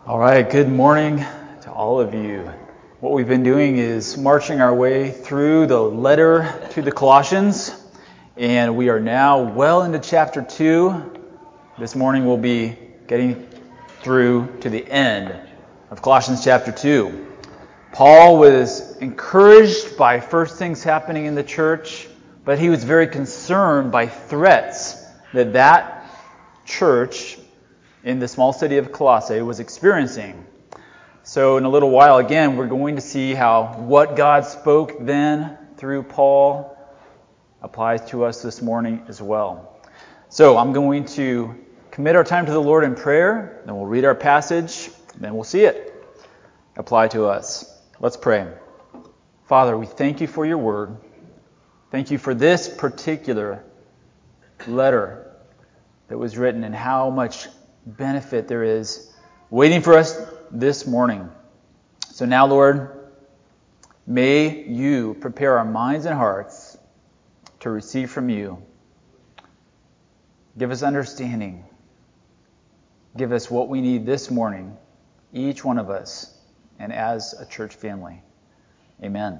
All right, good morning to all of you. What we've been doing is marching our way through the letter to the Colossians, and we are now well into chapter 2. This morning we'll be getting through to the end of Colossians chapter 2. Paul was encouraged by first things happening in the church, but he was very concerned by threats that church in the small city of Colossae was experiencing. So in a little while, again, we're going to see how what God spoke then through Paul applies to us this morning as well. So I'm going to commit our time to the Lord in prayer, then we'll read our passage, then we'll see it apply to us. Let's pray. Father, we thank you for your word. Thank you for this particular letter that was written and how much benefit there is waiting for us this morning. So now, Lord, may you prepare our minds and hearts to receive from you. Give us understanding. Give us what we need this morning, each one of us, and as a church family. Amen.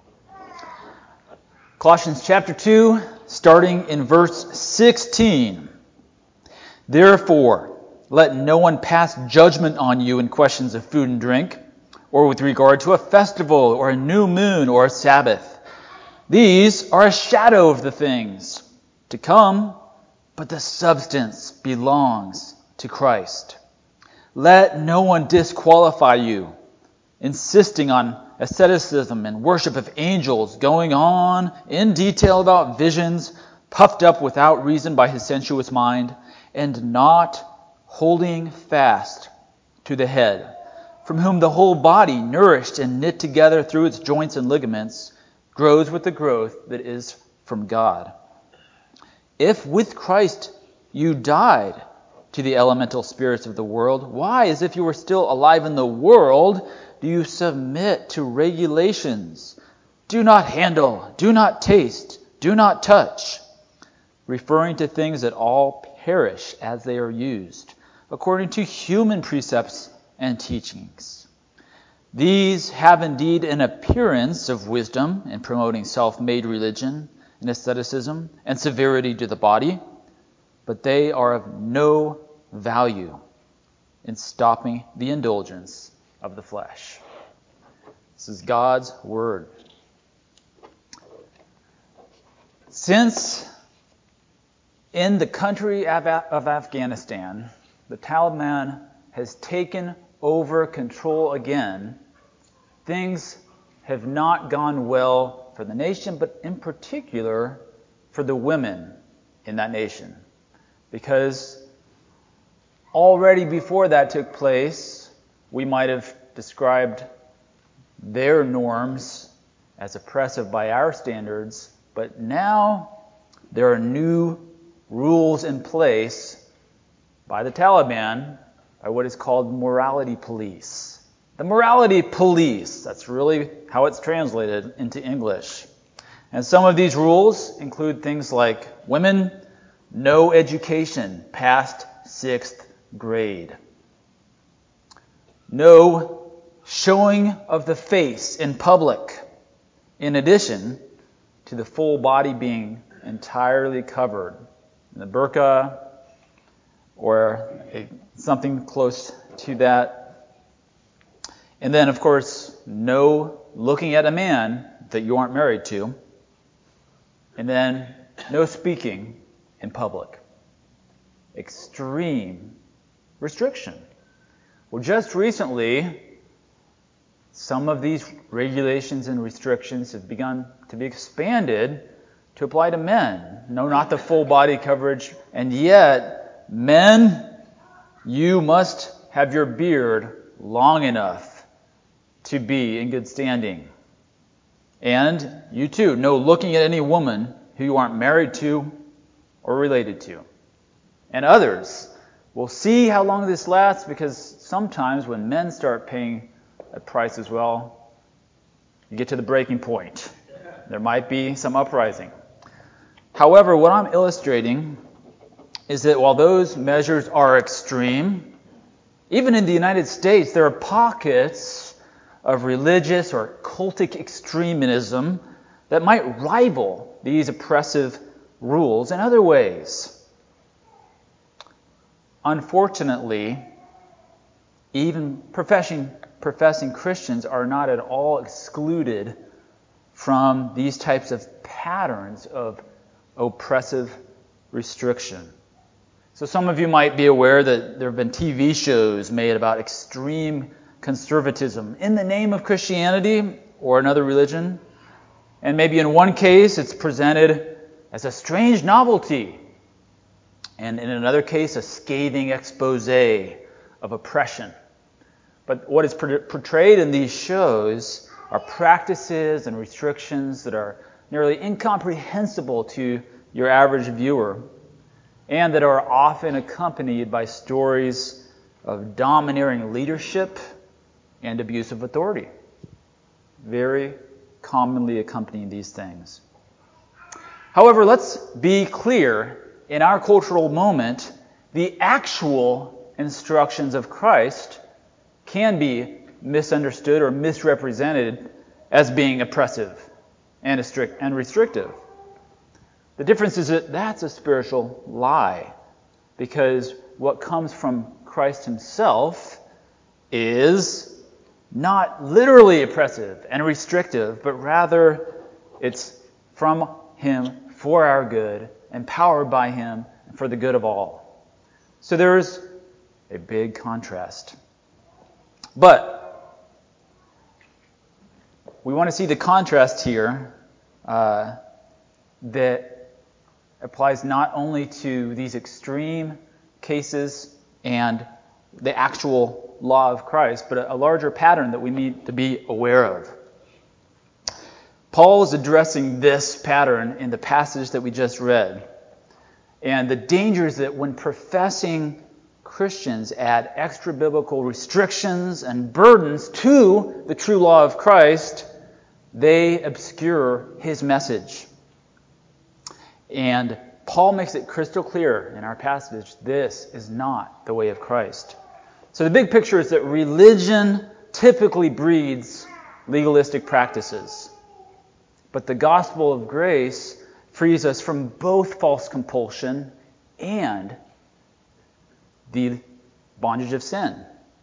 Colossians chapter 2, starting in verse 16. Therefore, let no one pass judgment on you in questions of food and drink, or with regard to a festival, or a new moon, or a Sabbath. These are a shadow of the things to come, but the substance belongs to Christ. Let no one disqualify you, insisting on asceticism and worship of angels, going on in detail about visions, puffed up without reason by his sensuous mind, and not holding fast to the head, from whom the whole body, nourished and knit together through its joints and ligaments, grows with the growth that is from God. If with Christ you died to the elemental spirits of the world, why, as if you were still alive in the world, do you submit to regulations? Do not handle, do not taste, do not touch, referring to things that all perish as they are used, according to human precepts and teachings. These have indeed an appearance of wisdom in promoting self-made religion and asceticism and severity to the body, but they are of no value in stopping the indulgence of the flesh. This is God's word. Since in the country of Afghanistan, the Taliban has taken over control again, things have not gone well for the nation, but in particular for the women in that nation. Because already before that took place, we might have described their norms as oppressive by our standards, but now there are new rules in place by the Taliban, by what is called morality police. The morality police, that's really how it's translated into English. And some of these rules include things like women, no education past 6th grade. No showing of the face in public, in addition to the full body being entirely covered in the burqa or something close to that. And then, of course, no looking at a man that you aren't married to. And then no speaking in public. Extreme restriction. Well, just recently, some of these regulations and restrictions have begun to be expanded to apply to men. No, not the full body coverage. And yet, men, you must have your beard long enough to be in good standing. And you too, no looking at any woman who you aren't married to or related to. And others, we'll see how long this lasts, because sometimes when men start paying a price as well, you get to the breaking point. There might be some uprising. However, what I'm illustrating is that while those measures are extreme, Even in the United States, there are pockets of religious or cultic extremism that might rival these oppressive rules in other ways. Unfortunately, even professing Christians are not at all excluded from these types of patterns of oppressive restriction. So some of you might be aware that there have been TV shows made about extreme conservatism in the name of Christianity or another religion. And maybe in one case it's presented as a strange novelty, and in another case a scathing expose of oppression. But what is portrayed in these shows are practices and restrictions that are nearly incomprehensible to your average viewer, and that are often accompanied by stories of domineering leadership and abuse of authority. Very commonly accompanying these things. However, let's be clear, in our cultural moment, the actual instructions of Christ can be misunderstood or misrepresented as being oppressive and restrictive. The difference is that that's a spiritual lie, because what comes from Christ himself is not literally oppressive and restrictive, but rather it's from him for our good, empowered by him for the good of all. So there's a big contrast. But we want to see the contrast here that applies not only to these extreme cases and the actual law of Christ, but a larger pattern that we need to be aware of. Paul is addressing this pattern in the passage that we just read. And the danger is that when professing Christians add extra biblical restrictions and burdens to the true law of Christ, they obscure his message. And Paul makes it crystal clear in our passage, this is not the way of Christ. So the big picture is that religion typically breeds legalistic practices. But the gospel of grace frees us from both false compulsion and the bondage of sin.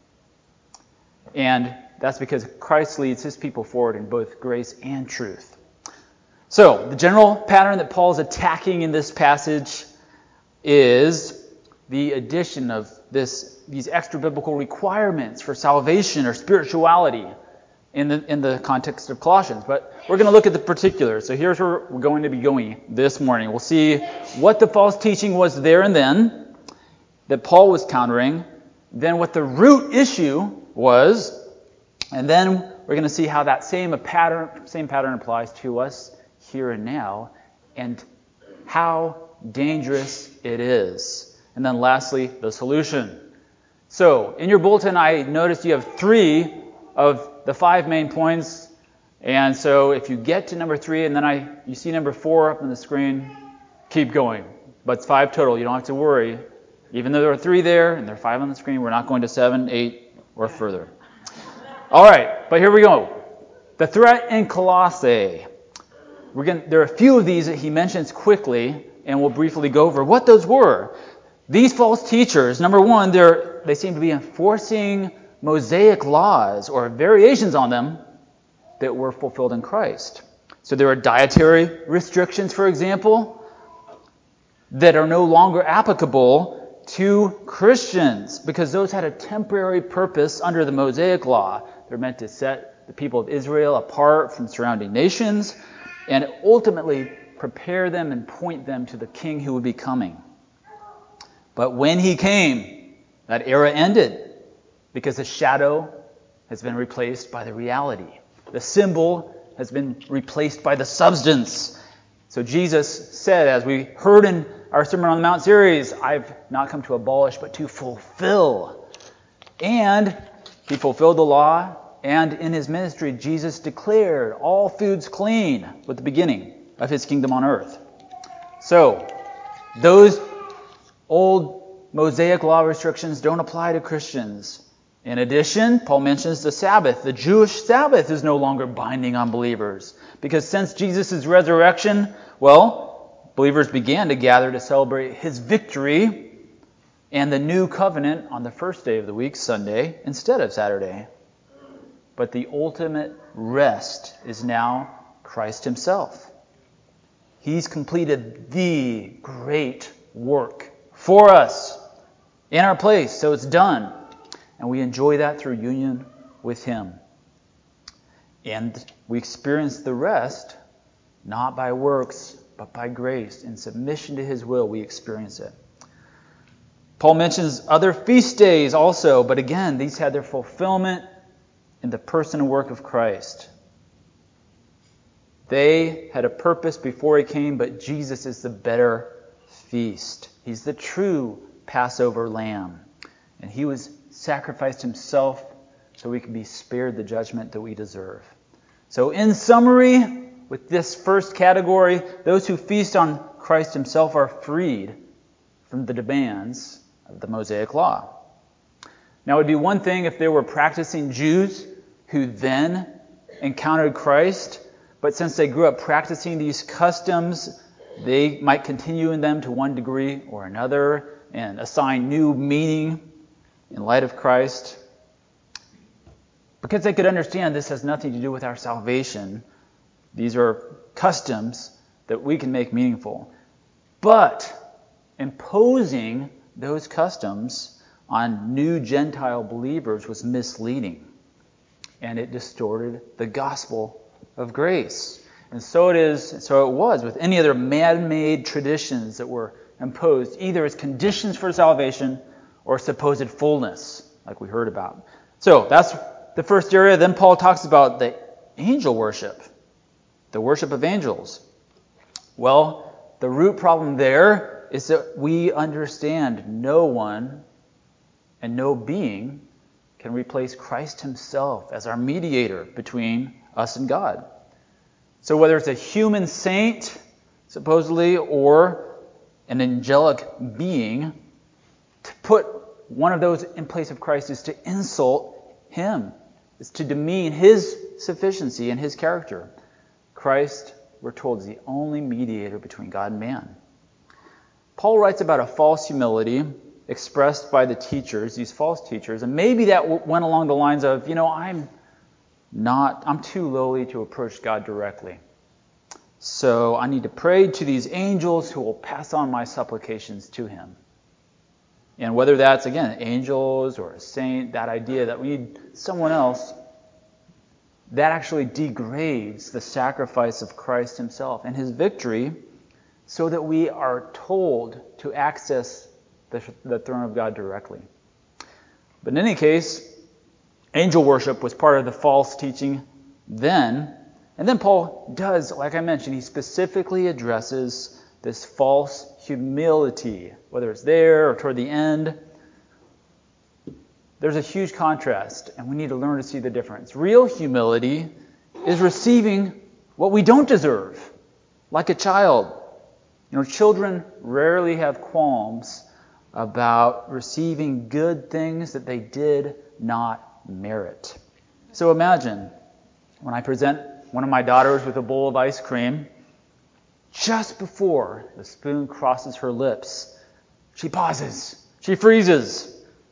And that's because Christ leads his people forward in both grace and truth. So, the general pattern that Paul is attacking in this passage is the addition of these extra biblical requirements for salvation or spirituality in the context of Colossians. But we're going to look at the particulars. So here's where we're going to be going this morning. We'll see what the false teaching was there and then that Paul was countering, then what the root issue was, and then we're going to see how that same pattern applies to us here and now, and how dangerous it is. And then lastly, the solution. So, in your bulletin, I noticed you have 3 of the 5 main points. And so if you get to number 3 and then you see number 4 up on the screen, keep going. But it's 5 total. You don't have to worry. Even though there are 3 there and there are 5 on the screen, we're not going to 7, 8, or further. All right, but here we go. The threat in Colossae. There are a few of these that he mentions quickly, and we'll briefly go over what those were. These false teachers, number 1, they seem to be enforcing Mosaic laws or variations on them that were fulfilled in Christ. So there are dietary restrictions, for example, that are no longer applicable to Christians because those had a temporary purpose under the Mosaic law. They're meant to set the people of Israel apart from surrounding nations and ultimately prepare them and point them to the king who would be coming. But when he came, that era ended because the shadow has been replaced by the reality. The symbol has been replaced by the substance. So Jesus said, as we heard in our Sermon on the Mount series, I've not come to abolish, but to fulfill. And he fulfilled the law, and in his ministry, Jesus declared all foods clean with the beginning of his kingdom on earth. So, those old Mosaic law restrictions don't apply to Christians. In addition, Paul mentions the Sabbath. The Jewish Sabbath is no longer binding on believers, because since Jesus' resurrection, believers began to gather to celebrate his victory and the new covenant on the first day of the week, Sunday, instead of Saturday. But the ultimate rest is now Christ himself. He's completed the great work for us in our place, so it's done. And we enjoy that through union with him. And we experience the rest not by works, but by grace. In submission to his will, we experience it. Paul mentions other feast days also, but again, these had their fulfillment in the person and work of Christ. They had a purpose before he came, but Jesus is the better feast. He's the true Passover lamb. And he was sacrificed himself so we can be spared the judgment that we deserve. So in summary, with this first category, those who feast on Christ himself are freed from the demands of the Mosaic law. Now, it would be one thing if there were practicing Jews who then encountered Christ, but since they grew up practicing these customs, they might continue in them to one degree or another and assign new meaning in light of Christ. Because they could understand this has nothing to do with our salvation. These are customs that we can make meaningful. But imposing those customs on new Gentile believers was misleading. And it distorted the gospel of grace. And so it was with any other man-made traditions that were imposed, either as conditions for salvation or supposed fullness, like we heard about. So that's the first area. Then Paul talks about the angel worship, the worship of angels. Well, the root problem there is that we understand no one and no being can replace Christ himself as our mediator between us and God. So whether it's a human saint, supposedly, or an angelic being, to put one of those in place of Christ is to insult him. It's to demean his sufficiency and his character. Christ, we're told, is the only mediator between God and man. Paul writes about a false humility expressed by the teachers, these false teachers, and maybe that went along the lines of, I'm too lowly to approach God directly. So I need to pray to these angels who will pass on my supplications to him. And whether that's, again, angels or a saint, that idea that we need someone else, that actually degrades the sacrifice of Christ himself and his victory so that we are told to access the throne of God directly. But in any case, angel worship was part of the false teaching then. And then Paul does, like I mentioned, he specifically addresses this false humility, whether it's there or toward the end. There's a huge contrast, and we need to learn to see the difference. Real humility is receiving what we don't deserve, like a child. Children rarely have qualms about receiving good things that they did not merit. So imagine when I present one of my daughters with a bowl of ice cream, just before the spoon crosses her lips, she pauses. She freezes.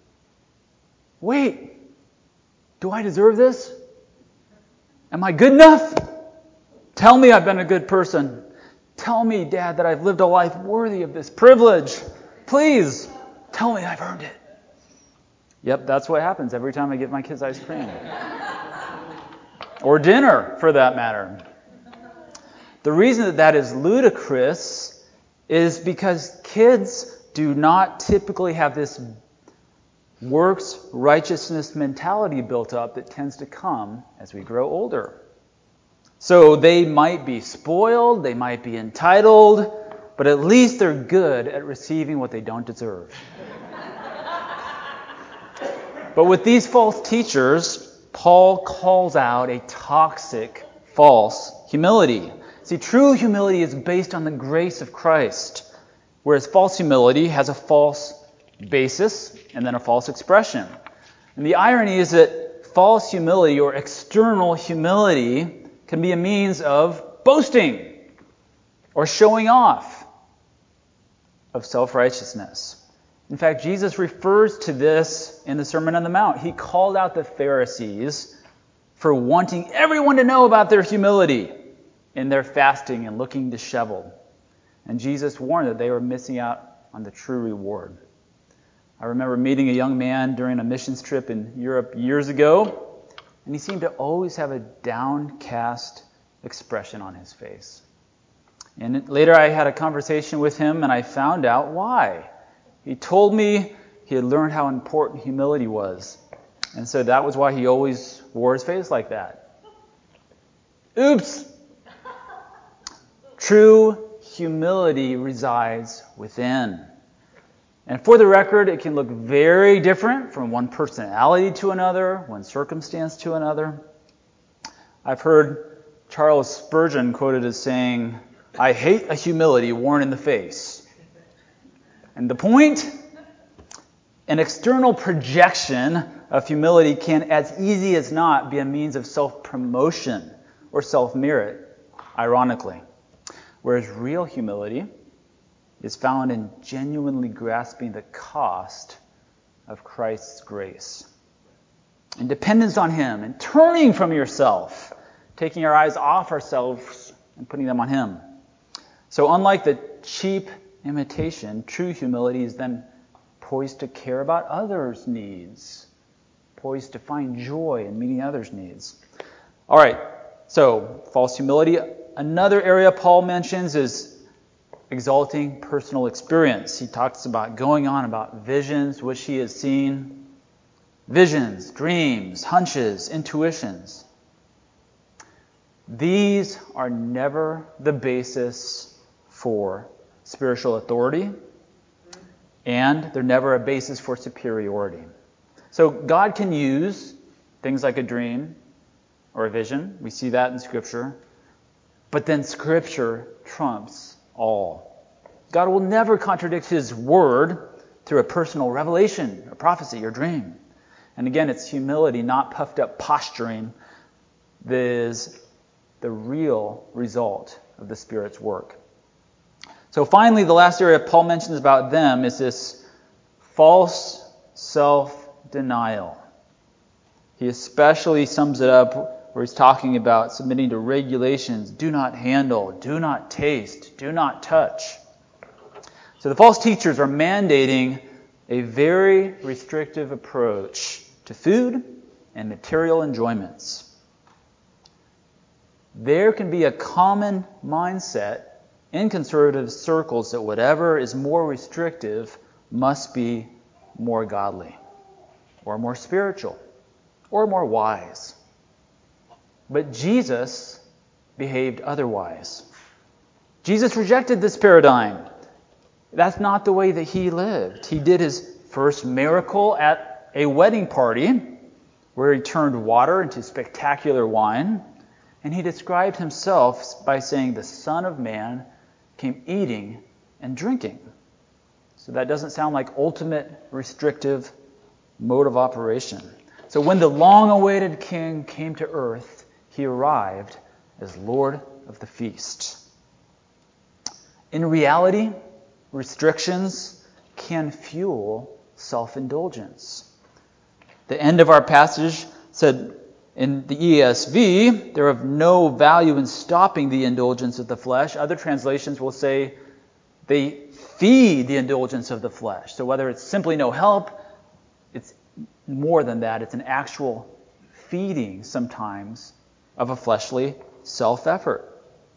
Wait, do I deserve this? Am I good enough? Tell me I've been a good person. Tell me, Dad, that I've lived a life worthy of this privilege. Please, tell me I've earned it. Yep, that's what happens every time I give my kids ice cream. Or dinner, for that matter. The reason that is ludicrous is because kids do not typically have this works righteousness mentality built up that tends to come as we grow older. So they might be spoiled, they might be entitled, but at least they're good at receiving what they don't deserve. But with these false teachers, Paul calls out a toxic false humility. See, true humility is based on the grace of Christ, whereas false humility has a false basis and then a false expression. And the irony is that false humility or external humility can be a means of boasting or showing off of self-righteousness. In fact, Jesus refers to this in the Sermon on the Mount. He called out the Pharisees for wanting everyone to know about their humility in their fasting and looking disheveled. And Jesus warned that they were missing out on the true reward. I remember meeting a young man during a missions trip in Europe years ago, and he seemed to always have a downcast expression on his face. And later I had a conversation with him, and I found out why. He told me he had learned how important humility was, and so that was why he always wore his face like that. Oops! True humility resides within. And for the record, it can look very different from one personality to another, one circumstance to another. I've heard Charles Spurgeon quoted as saying, "I hate a humility worn in the face." And the point? An external projection of humility can, as easy as not, be a means of self-promotion or self-merit, ironically. Whereas real humility is found in genuinely grasping the cost of Christ's grace. And dependence on Him, and turning from yourself, taking our eyes off ourselves and putting them on Him. So unlike the cheap imitation, true humility is then poised to care about others' needs, poised to find joy in meeting others' needs. All right, so false humility. Another area Paul mentions is exalting personal experience. He talks about going on about visions which he has seen. Visions, dreams, hunches, intuitions. These are never the basis for spiritual authority, and they're never a basis for superiority. So God can use things like a dream or a vision. We see that in Scripture. But then Scripture trumps all. God will never contradict His word through a personal revelation, a prophecy, or dream. And again, it's humility, not puffed up posturing, that is the real result of the Spirit's work. So finally, the last area Paul mentions about them is this false self-denial. He especially sums it up where he's talking about submitting to regulations: do not handle, do not taste, do not touch. So the false teachers are mandating a very restrictive approach to food and material enjoyments. There can be a common mindset in conservative circles that whatever is more restrictive must be more godly, or more spiritual, or more wise. But Jesus behaved otherwise. Jesus rejected this paradigm. That's not the way that He lived. He did His first miracle at a wedding party where He turned water into spectacular wine. And He described Himself by saying the Son of Man came eating and drinking. So that doesn't sound like ultimate restrictive mode of operation. So when the long-awaited King came to earth, He arrived as Lord of the feast. In reality, restrictions can fuel self-indulgence. The end of our passage said in the ESV, they're of no value in stopping the indulgence of the flesh. Other translations will say they feed the indulgence of the flesh. So whether it's simply no help, it's more than that. It's an actual feeding sometimes of a fleshly self-effort.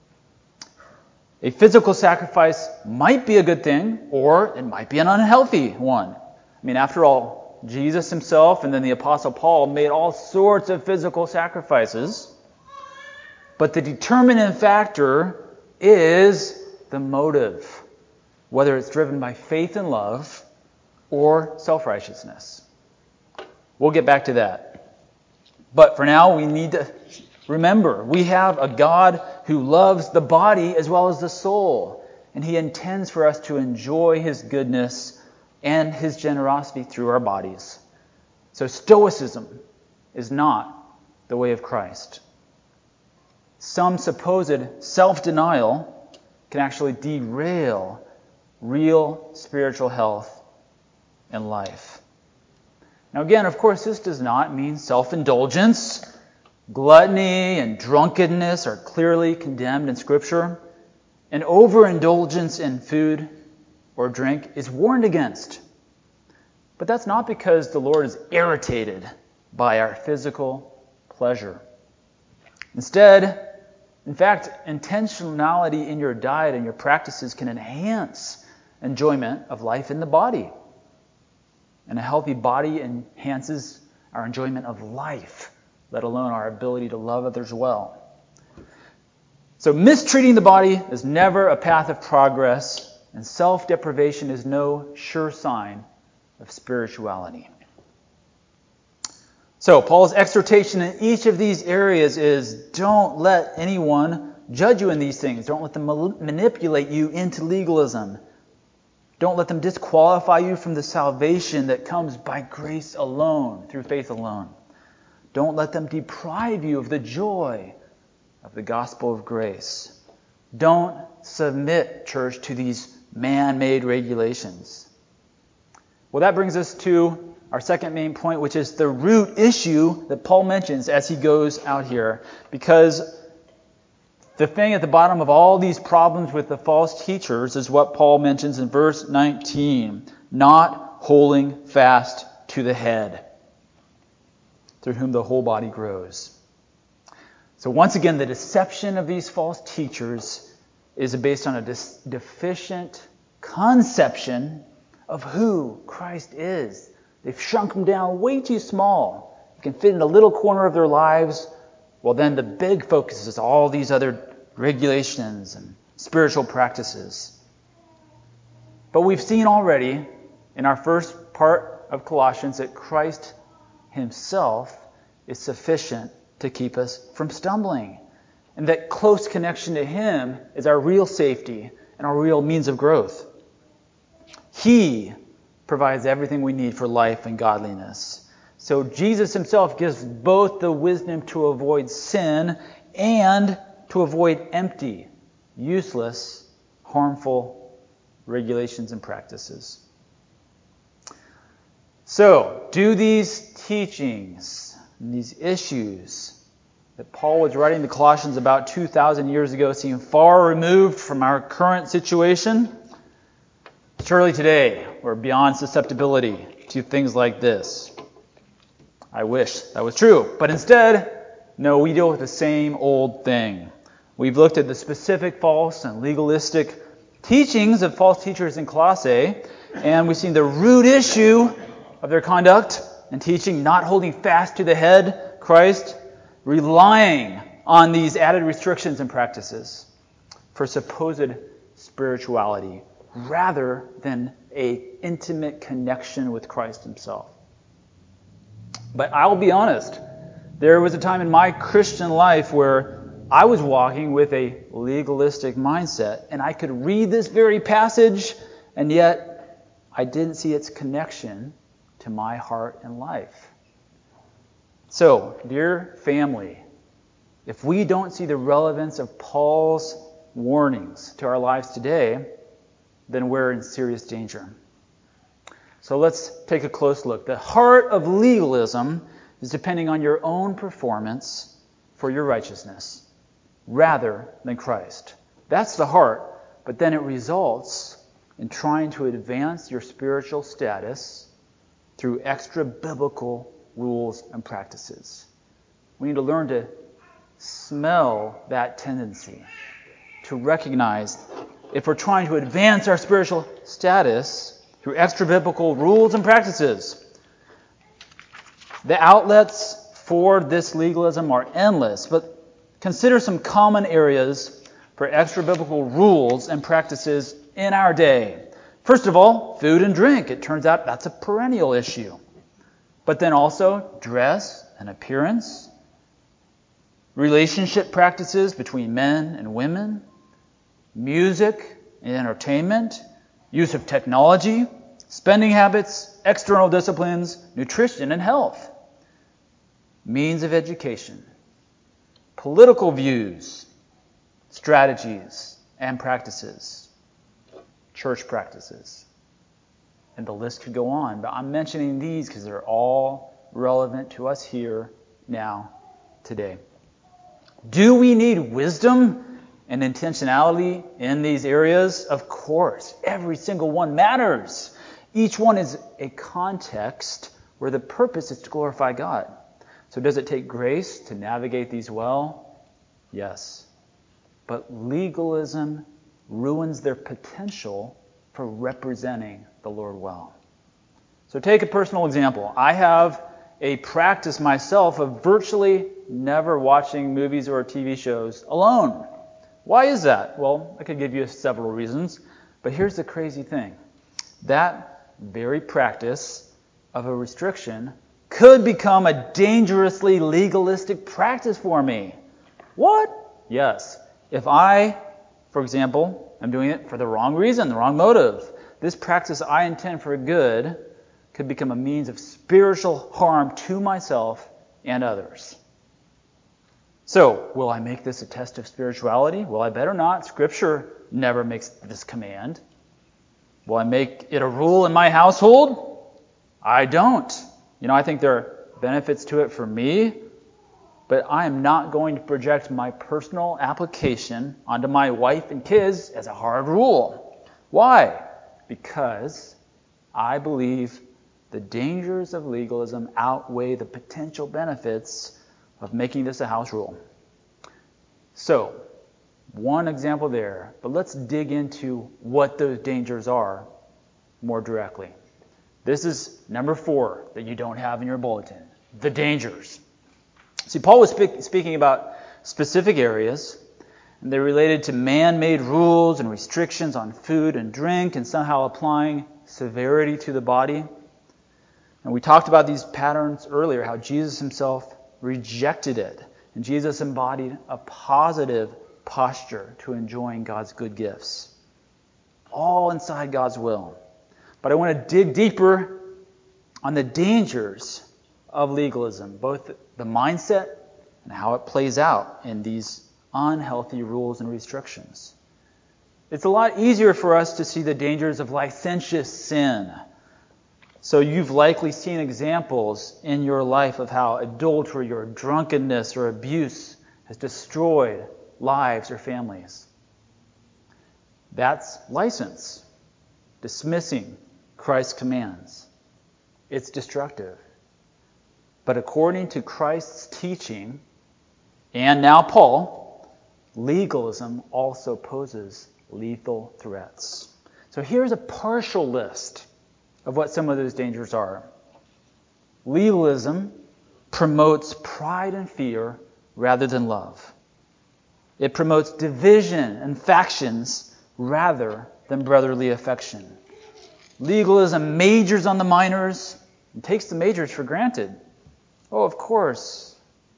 A physical sacrifice might be a good thing, or it might be an unhealthy one. I mean, after all, Jesus Himself and then the Apostle Paul made all sorts of physical sacrifices. But the determinant factor is the motive, whether it's driven by faith and love or self-righteousness. We'll get back to that. But for now, we need to remember, we have a God who loves the body as well as the soul, and He intends for us to enjoy His goodness and his generosity through our bodies. So stoicism is not the way of Christ. Some supposed self-denial can actually derail real spiritual health and life. Now again, of course, this does not mean self-indulgence. Gluttony and drunkenness are clearly condemned in Scripture, and overindulgence in food or drink is warned against. But that's not because the Lord is irritated by our physical pleasure. Instead, in fact, intentionality in your diet and your practices can enhance enjoyment of life in the body. And a healthy body enhances our enjoyment of life, let alone our ability to love others well. So mistreating the body is never a path of progress, and self-deprivation is no sure sign of spirituality. So Paul's exhortation in each of these areas is, don't let anyone judge you in these things. Don't let them manipulate you into legalism. Don't let them disqualify you from the salvation that comes by grace alone, through faith alone. Don't let them deprive you of the joy of the gospel of grace. Don't submit, church, to these man-made regulations. Well, that brings us to our second main point, which is the root issue that Paul mentions as he goes out here. Because the thing at the bottom of all these problems with the false teachers is what Paul mentions in verse 19. Not holding fast to the head, through whom the whole body grows. So once again, the deception of these false teachers is based on a deficient conception of who Christ is. They've shrunk him down way too small. He can fit in a little corner of their lives. Well, then the big focus is all these other regulations and spiritual practices. But we've seen already in our first part of Colossians that Christ himself is sufficient to keep us from stumbling. And that close connection to him is our real safety and our real means of growth. He provides everything we need for life and godliness. So Jesus himself gives both the wisdom to avoid sin and to avoid empty, useless, harmful regulations and practices. So, do these teachings, these issues that Paul was writing the Colossians about 2,000 years ago seem far removed from our current situation? Surely today, we're beyond susceptibility to things like this. I wish that was true. But instead, no, we deal with the same old thing. We've looked at the specific false and legalistic teachings of false teachers in Colossae, and we've seen the root issue of their conduct and teaching, not holding fast to the head, Christ, relying on these added restrictions and practices for supposed spirituality, rather than an intimate connection with Christ himself. But I'll be honest, there was a time in my Christian life where I was walking with a legalistic mindset, and I could read this very passage, and yet I didn't see its connection to my heart and life. So, dear family, if we don't see the relevance of Paul's warnings to our lives today, then we're in serious danger. So let's take a close look. The heart of legalism is depending on your own performance for your righteousness, rather than Christ. That's the heart, but then it results in trying to advance your spiritual status through extra biblical rules and practices. We need to learn to smell that tendency, to recognize if we're trying to advance our spiritual status through extra biblical rules and practices. The outlets for this legalism are endless, but consider some common areas for extra biblical rules and practices in our day. First of all, food and drink. It turns out that's a perennial issue. But then also dress and appearance, relationship practices between men and women, music and entertainment, use of technology, spending habits, external disciplines, nutrition and health, means of education, political views, strategies and practices, church practices. And the list could go on, but I'm mentioning these because they're all relevant to us here, now, today. Do we need wisdom and intentionality in these areas? Of course. Every single one matters. Each one is a context where the purpose is to glorify God. So does it take grace to navigate these well? Yes. But legalism ruins their potential for representing the Lord well. So take a personal example. I have a practice myself of virtually never watching movies or TV shows alone. Why is that? Well, I could give you several reasons, but here's the crazy thing. That very practice of a restriction could become a dangerously legalistic practice for me. What? Yes. If I, for example, am doing it for the wrong reason, the wrong motive, this practice I intend for good could become a means of spiritual harm to myself and others. So, will I make this a test of spirituality? Well, I better not. Scripture never makes this command. Will I make it a rule in my household? I don't. I think there are benefits to it for me, but I am not going to project my personal application onto my wife and kids as a hard rule. Why? Because I believe the dangers of legalism outweigh the potential benefits of making this a house rule. So, one example there, but let's dig into what those dangers are more directly. This is number 4 that you don't have in your bulletin, the dangers. See, Paul was speaking about specific areas, and they're related to man-made rules and restrictions on food and drink, and somehow applying severity to the body. And we talked about these patterns earlier, how Jesus himself rejected it. And Jesus embodied a positive posture to enjoying God's good gifts. All inside God's will. But I want to dig deeper on the dangers of legalism, both the mindset and how it plays out in these unhealthy rules and restrictions. It's a lot easier for us to see the dangers of licentious sin. So you've likely seen examples in your life of how adultery or drunkenness or abuse has destroyed lives or families. That's license, dismissing Christ's commands. It's destructive. But according to Christ's teaching, and now Paul, legalism also poses lethal threats. So here's a partial list of what some of those dangers are. Legalism promotes pride and fear rather than love. It promotes division and factions rather than brotherly affection. Legalism majors on the minors and takes the majors for granted. Oh, of course.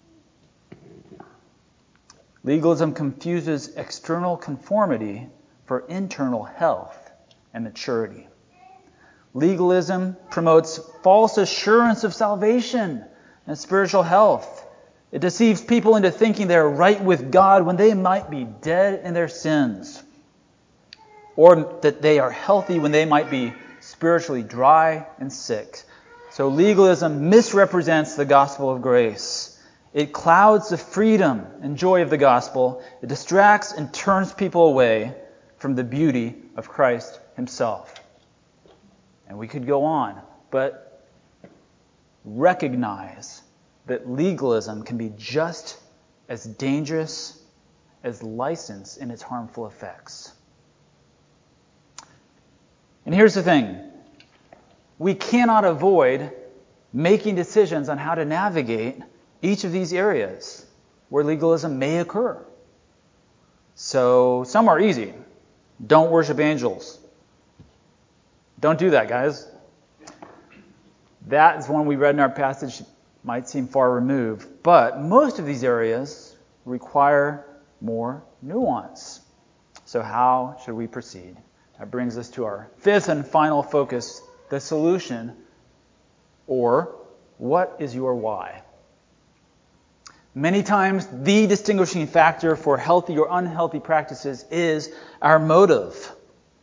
Legalism confuses external conformity for internal health and maturity. Legalism promotes false assurance of salvation and spiritual health. It deceives people into thinking they're right with God when they might be dead in their sins, or that they are healthy when they might be spiritually dry and sick. So legalism misrepresents the gospel of grace. It clouds the freedom and joy of the gospel. It distracts and turns people away from the beauty of Christ himself. And we could go on, but recognize that legalism can be just as dangerous as license in its harmful effects. And here's the thing. We cannot avoid making decisions on how to navigate each of these areas where legalism may occur. So some are easy. Don't worship angels. Don't do that, guys. That is one we read in our passage. Might seem far removed, but most of these areas require more nuance. So how should we proceed? That brings us to our 5th and final focus the solution, or what is your why? Many times, the distinguishing factor for healthy or unhealthy practices is our motive.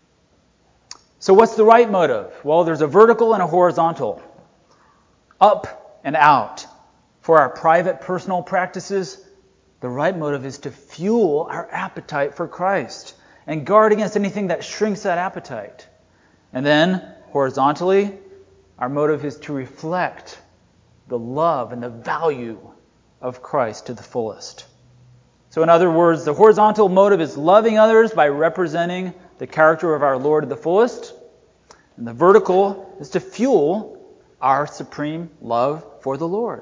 So what's the right motive? Well, there's a vertical and a horizontal. Up and out. For our private, personal practices, the right motive is to fuel our appetite for Christ and guard against anything that shrinks that appetite. And then, horizontally, our motive is to reflect the love and the value of Christ to the fullest. So in other words, the horizontal motive is loving others by representing the character of our Lord to the fullest. And the vertical is to fuel our supreme love for the Lord.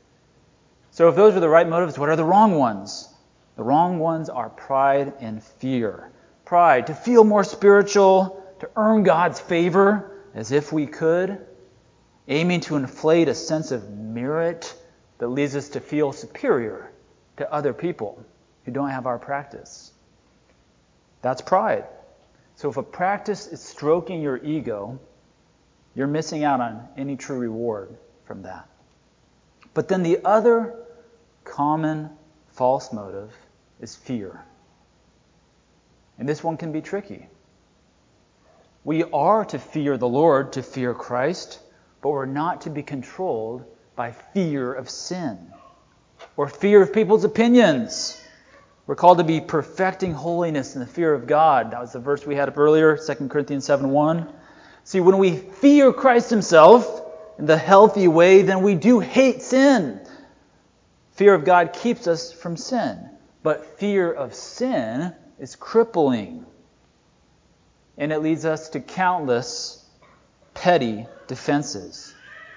So if those are the right motives, what are the wrong ones? The wrong ones are pride and fear. Pride, to feel more spiritual, to earn God's favor as if we could, aiming to inflate a sense of merit that leads us to feel superior to other people who don't have our practice. That's pride. So if a practice is stroking your ego, you're missing out on any true reward from that. But then the other common false motive is fear. And this one can be tricky. We are to fear the Lord, to fear Christ, but we're not to be controlled by fear of sin or fear of people's opinions. We're called to be perfecting holiness in the fear of God. That was the verse we had up earlier, 2 Corinthians 7:1. See, when we fear Christ himself in the healthy way, then we do hate sin. Fear of God keeps us from sin. But fear of sin is crippling. And it leads us to countless petty defenses.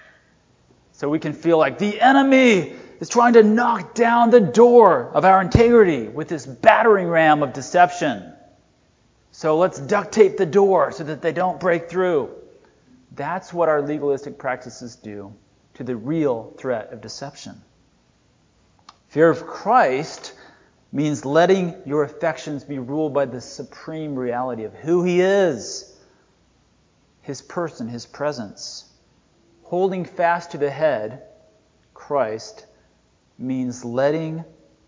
So we can feel like the enemy is trying to knock down the door of our integrity with this battering ram of deception. So let's duct tape the door so that they don't break through. That's what our legalistic practices do to the real threat of deception. Fear of Christ means letting your affections be ruled by the supreme reality of who he is, his person, his presence. Holding fast to the head, Christ, means letting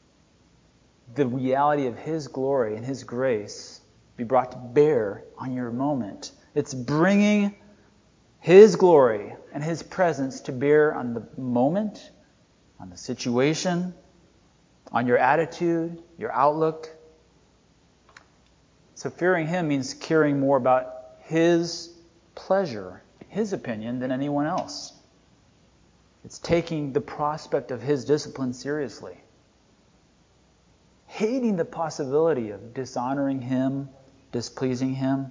the reality of his glory and his grace be brought to bear on your moment. It's bringing his glory and his presence to bear on the moment, on the situation, on your attitude, your outlook. So fearing him means caring more about his pleasure, his opinion, than anyone else. It's taking the prospect of his discipline seriously. Hating the possibility of dishonoring him, displeasing him.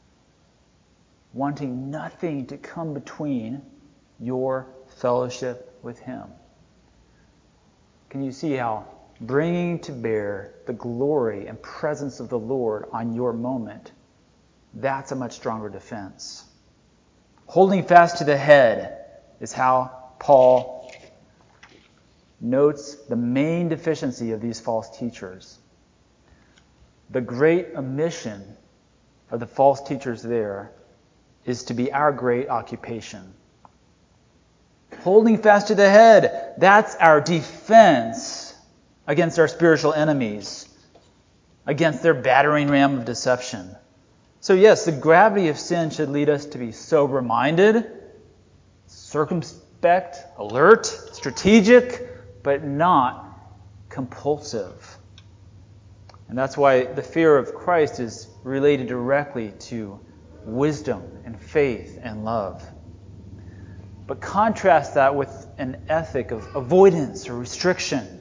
Wanting nothing to come between your fellowship with him. Can you see how bringing to bear the glory and presence of the Lord on your moment, that's a much stronger defense. Holding fast to the head is how Paul notes the main deficiency of these false teachers. The great omission of the false teachers there is to be our great occupation. Holding fast to the head, that's our defense against our spiritual enemies, against their battering ram of deception. So yes, the gravity of sin should lead us to be sober-minded, circumspect, alert, strategic, but not compulsive. And that's why the fear of Christ is related directly to wisdom and faith and love. But contrast that with an ethic of avoidance or restriction.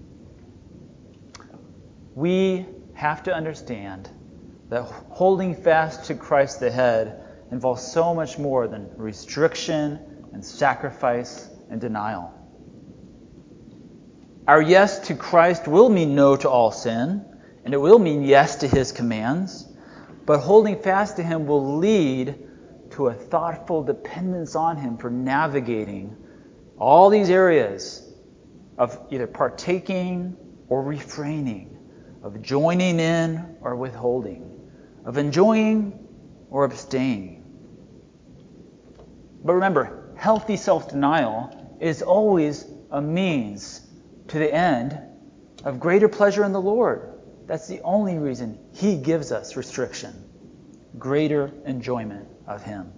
We have to understand that holding fast to Christ the head involves so much more than restriction and sacrifice and denial. Our yes to Christ will mean no to all sin, and it will mean yes to his commands, but holding fast to him will lead to a thoughtful dependence on him for navigating all these areas of either partaking or refraining, of joining in or withholding, of enjoying or abstaining. But remember, healthy self-denial is always a means to the end of greater pleasure in the Lord. That's the only reason He gives us restriction. Greater enjoyment of Him.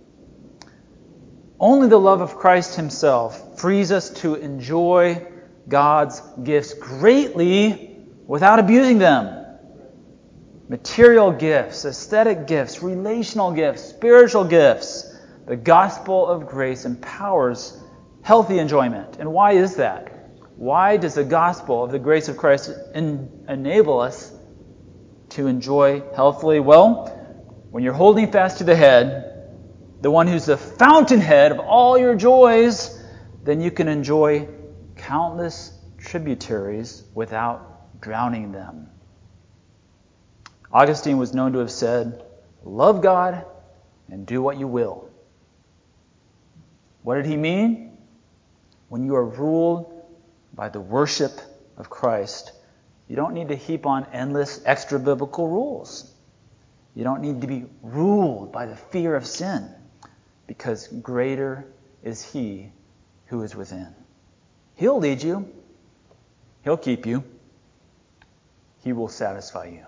Only the love of Christ Himself frees us to enjoy God's gifts greatly without abusing them. Material gifts, aesthetic gifts, relational gifts, spiritual gifts. The gospel of grace empowers healthy enjoyment. And why is that? Why does the gospel of the grace of Christ enable us to enjoy healthily? Well, when you're holding fast to the head, the one who's the fountainhead of all your joys, then you can enjoy countless tributaries without drowning them. Augustine was known to have said, "Love God and do what you will." What did he mean? When you are ruled by the worship of Christ, you don't need to heap on endless extra-biblical rules. You don't need to be ruled by the fear of sin, because greater is He who is within. He'll lead you. He'll keep you. He will satisfy you.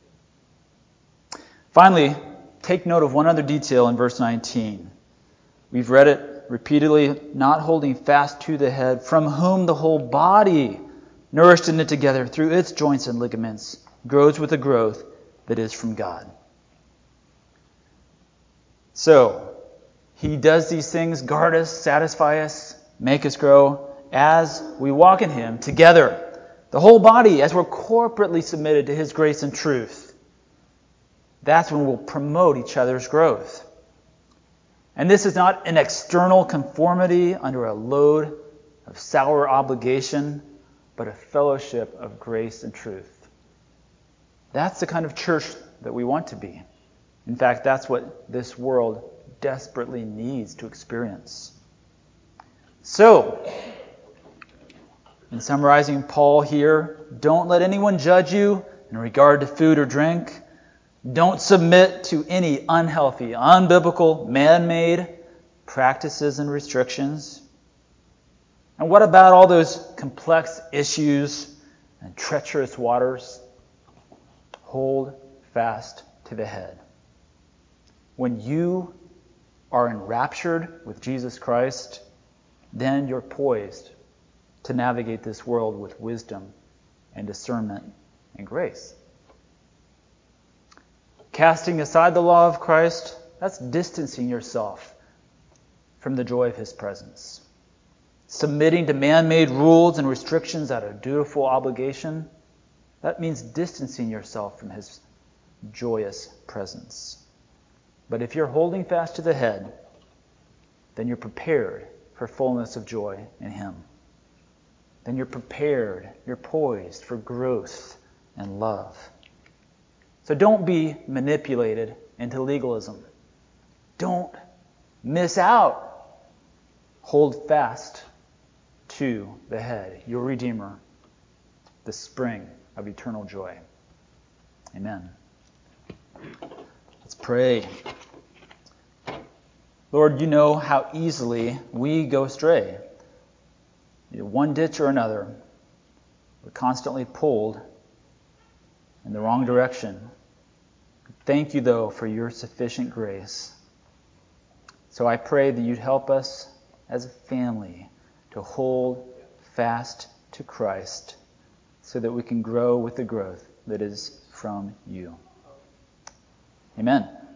Finally, take note of one other detail in verse 19. We've read it repeatedly, not holding fast to the head, from whom the whole body, nourished and knit together through its joints and ligaments, grows with the growth that is from God. So, He does these things, guard us, satisfy us, make us grow, as we walk in Him together. The whole body, as we're corporately submitted to His grace and truth. That's when we'll promote each other's growth. And this is not an external conformity under a load of sour obligation, but a fellowship of grace and truth. That's the kind of church that we want to be. In fact, that's what this world desperately needs to experience. So, in summarizing Paul here, don't let anyone judge you in regard to food or drink. Don't submit to any unhealthy, unbiblical, man-made practices and restrictions. And what about all those complex issues and treacherous waters? Hold fast to the head. When you are enraptured with Jesus Christ, then you're poised to navigate this world with wisdom and discernment and grace. Casting aside the law of Christ, that's distancing yourself from the joy of His presence. Submitting to man-made rules and restrictions out of dutiful obligation, that means distancing yourself from His joyous presence. But if you're holding fast to the head, then you're prepared for fullness of joy in Him. Then you're prepared, you're poised for growth and love. So don't be manipulated into legalism. Don't miss out. Hold fast to the head, your Redeemer, the spring of eternal joy. Amen. Let's pray. Lord, you know how easily we go astray. One ditch or another. We're constantly pulled in the wrong direction. Thank you, though, for your sufficient grace. So I pray that you'd help us as a family to hold fast to Christ so that we can grow with the growth that is from you. Amen.